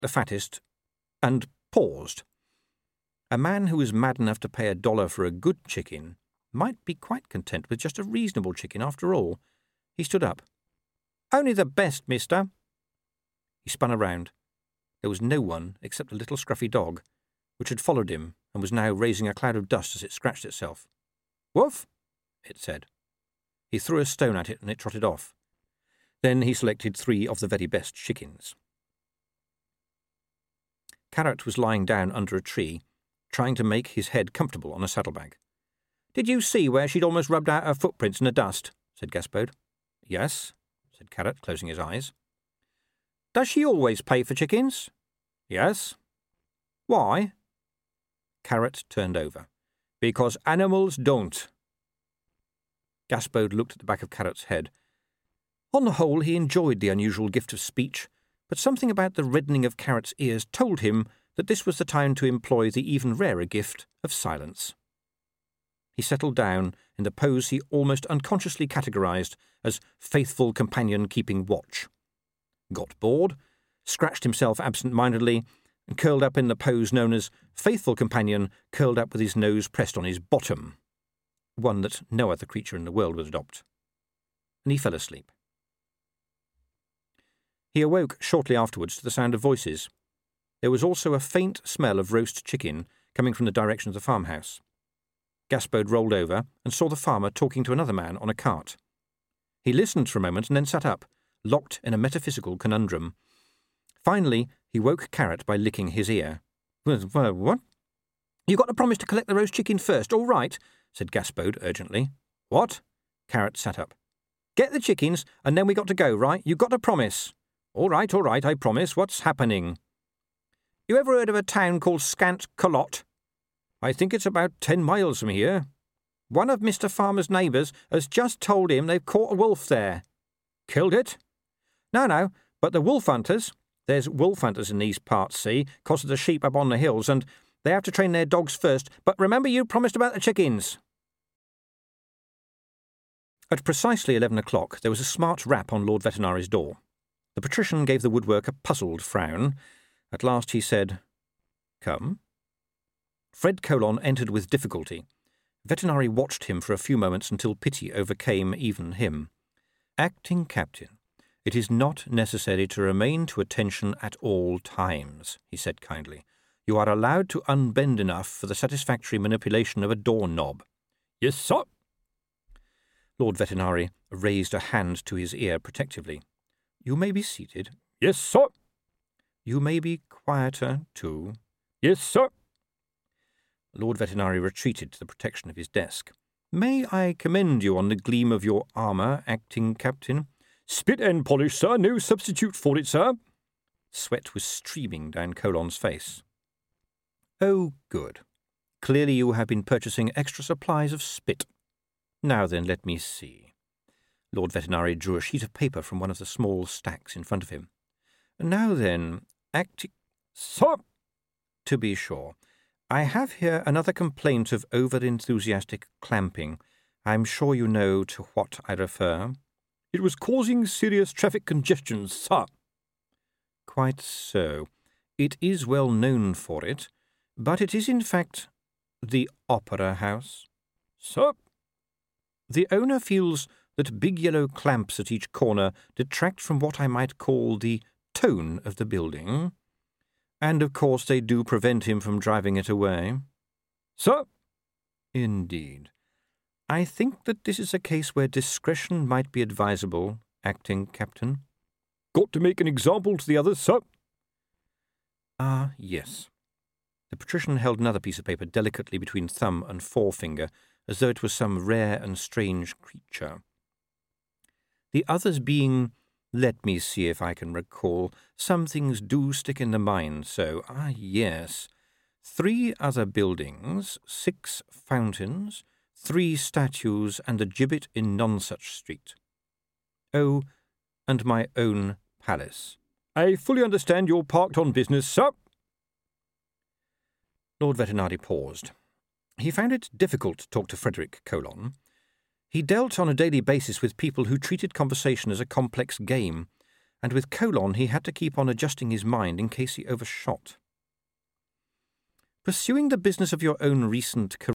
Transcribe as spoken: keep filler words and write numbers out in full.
the fattest, and paused. A man who was mad enough to pay a dollar for a good chicken might be quite content with just a reasonable chicken after all. He stood up. "Only the best, mister." He spun around. There was no one except a little scruffy dog, which had followed him and was now raising a cloud of dust as it scratched itself. "Woof," it said. He threw a stone at it and it trotted off. Then he selected three of the very best chickens. Carrot was lying down under a tree, trying to make his head comfortable on a saddlebag. "Did you see where she'd almost rubbed out her footprints in the dust?" said Gaspode. "Yes," said Carrot, closing his eyes. "Does she always pay for chickens?" "Yes." "Why?" Carrot turned over. "Because animals don't." Gaspode looked at the back of Carrot's head. On the whole, he enjoyed the unusual gift of speech, but something about the reddening of Carrot's ears told him that this was the time to employ the even rarer gift of silence. He settled down in the pose he almost unconsciously categorized as faithful companion keeping watch, got bored, scratched himself absent-mindedly, and curled up in the pose known as faithful companion curled up with his nose pressed on his bottom, one that no other creature in the world would adopt. And he fell asleep. He awoke shortly afterwards to the sound of voices. There was also a faint smell of roast chicken coming from the direction of the farmhouse. Gaspode rolled over and saw the farmer talking to another man on a cart. He listened for a moment and then sat up, locked in a metaphysical conundrum. Finally, he woke Carrot by licking his ear. "What?" "You got to promise to collect the roast chicken first, all right?" said Gaspode urgently. "What?" Carrot sat up. "Get the chickens, and then we got to go, right? You got to promise." "All right, all right, I promise. What's happening?" "You ever heard of a town called Scant Colot?" "I think it's about ten miles from here." "One of Mister Farmer's neighbours has just told him they've caught a wolf there." "Killed it?" "No, no, but the wolf hunters. There's wolf hunters in these parts, see, 'cause of the sheep up on the hills, and they have to train their dogs first, but remember you promised about the chickens." At precisely eleven o'clock there was a smart rap on Lord Veterinary's door. The patrician gave the woodwork a puzzled frown. At last he said, "Come." Fred Colon entered with difficulty. Vetinari watched him for a few moments until pity overcame even him. "Acting captain, it is not necessary to remain to attention at all times," he said kindly. "You are allowed to unbend enough for the satisfactory manipulation of a doorknob." "Yes, sir." Lord Vetinari raised a hand to his ear protectively. "You may be seated." "Yes, sir." "You may be quieter, too." "Yes, sir." Lord Vetinari retreated to the protection of his desk. "May I commend you on the gleam of your armour, acting captain?" "Spit and polish, sir. No substitute for it, sir." Sweat was streaming down Colon's face. "Oh, good. Clearly you have been purchasing extra supplies of spit. Now then, let me see." Lord Vetinari drew a sheet of paper from one of the small stacks in front of him. "Now then, acting—" "Sir!" "To be sure. I have here another complaint of over-enthusiastic clamping. I'm sure you know to what I refer." "It was causing serious traffic congestion, sir." "Quite so. It is well known for it, but it is in fact the Opera House." "Sir?" "The owner feels that big yellow clamps at each corner detract from what I might call the tone of the building. And of course they do prevent him from driving it away." "Sir?" "Indeed. I think that this is a case where discretion might be advisable, acting captain." "Got to make an example to the others, sir." "Ah, yes." The patrician held another piece of paper delicately between thumb and forefinger, as though it was some rare and strange creature. "The others being, let me see if I can recall, some things do stick in the mind, so, ah, yes. Three other buildings, six fountains, three statues, and a gibbet in Nonsuch Street. Oh, and my own palace." "I fully understand you're parked on business, sir." Lord Vetinari paused. He found it difficult to talk to Frederick Colon. He dealt on a daily basis with people who treated conversation as a complex game, and with Colon he had to keep on adjusting his mind in case he overshot. Pursuing the business of your own recent career